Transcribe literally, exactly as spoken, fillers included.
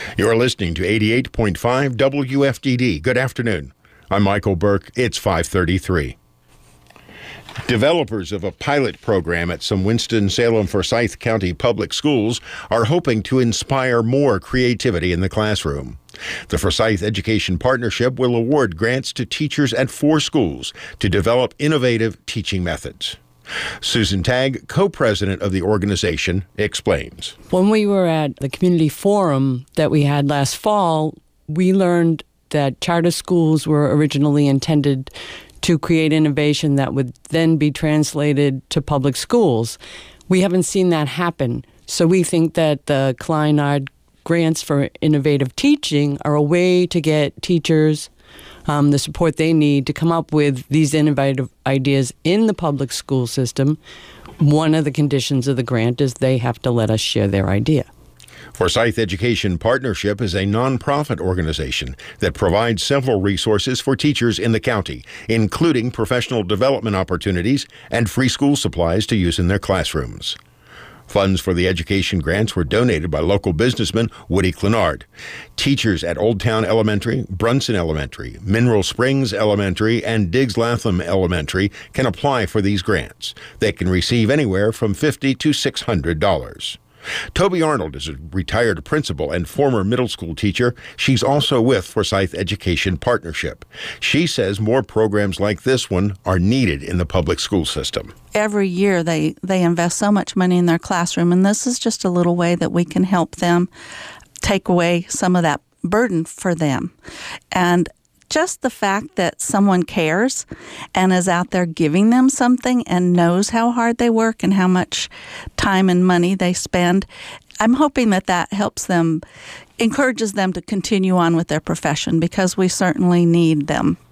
You're listening to eighty-eight point five W F D D. Good afternoon. I'm Michael Burke. It's five thirty-three. Developers of a pilot program at some Winston-Salem Forsyth County public schools are hoping to inspire more creativity in the classroom. The Forsyth Education Partnership will award grants to teachers at four schools to develop innovative teaching methods. Susan Tagg, co-president of the organization, explains. When we were at the community forum that we had last fall, we learned that charter schools were originally intended to create innovation that would then be translated to public schools. We haven't seen that happen. So we think that the Kleinard grants for innovative teaching are a way to get teachers um, the support they need to come up with these innovative ideas in the public school system. One of the conditions of the grant is they have to let us share their idea. Forsyth Education Partnership is a nonprofit organization that provides several resources for teachers in the county, including professional development opportunities and free school supplies to use in their classrooms. Funds for the education grants were donated by local businessman Woody Kleinard. Teachers at Old Town Elementary, Brunson Elementary, Mineral Springs Elementary, and Diggs Latham Elementary can apply for these grants. They can receive anywhere from fifty dollars to six hundred dollars. Toby Arnold is a retired principal and former middle school teacher. She's also with Forsyth Education Partnership. She says more programs like this one are needed in the public school system. Every year they, they invest so much money in their classroom, and this is just a little way that we can help them take away some of that burden for them. And just the fact that someone cares and is out there giving them something and knows how hard they work and how much time and money they spend, I'm hoping that that helps them, encourages them to continue on with their profession, because we certainly need them.